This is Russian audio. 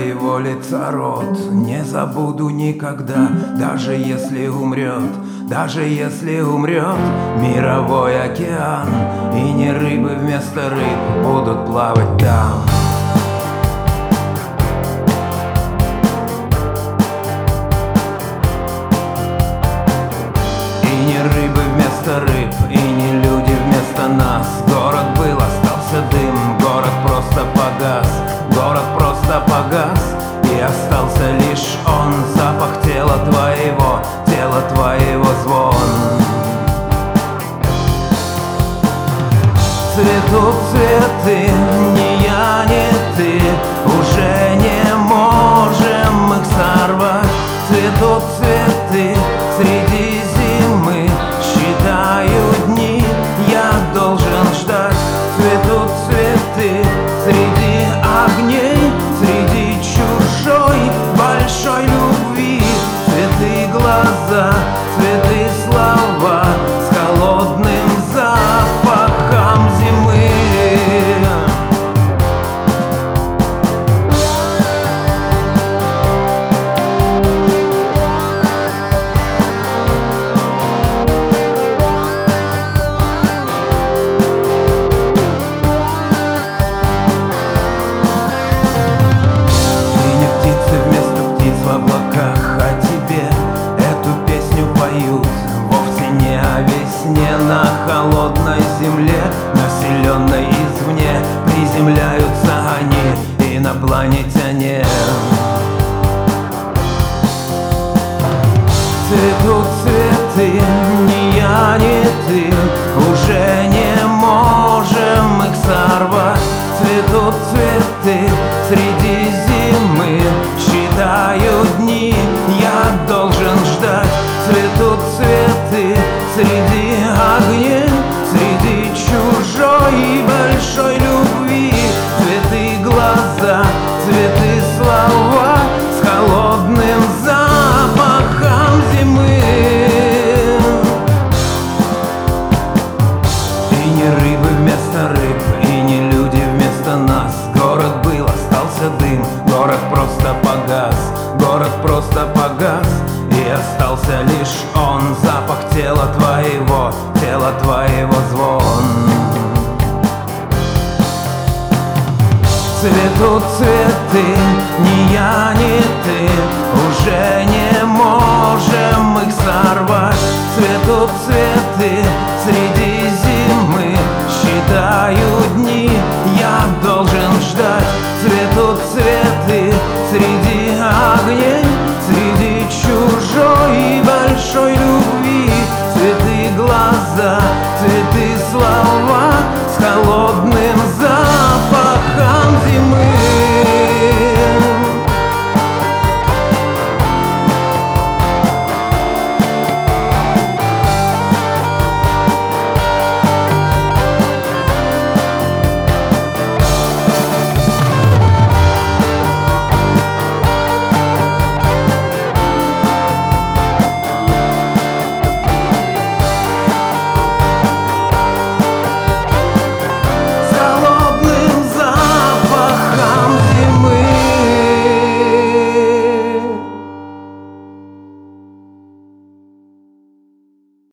твоего лица рот не забуду никогда, даже если умрет, даже если умрет мировой океан, и не рыбы вместо рыб будут плавать там. И не рыбы вместо рыб, и не люди вместо нас. Город был, остался дым, город просто погас, город просто погас, и остался лишь он, запах тела твоего звон. Цветут цветы, ни я, ни ты, уже не можем их сорвать. Цветут цветы среди зимы, считаю дни, я должен ждать. Цветут цветы среди огней, среди чужой большой любви. Цветы глаза, цветы слова с холодным запахом зимы. В облаках о тебе эту песню поют, вовсе не о весне. На холодной земле, населенной извне, приземляются они, инопланетяне. Цветут цветы, ни я, ни ты, уже не можем их сорвать. Цветут цветы среди зимы, считаю дни, я должен ждать. Цветут цветы среди огней, среди чужой большой любви. Цветы глаза, цветы слова с холодным запахом зимы. И не рыбы вместо рыб, и не люди вместо нас. Город был, остался дым, город просто погас, город просто погас, и остался лишь он, запах тела твоего звон. Цветут цветы, ни я, ни ты, уже не можем их сорвать. Цветут цветы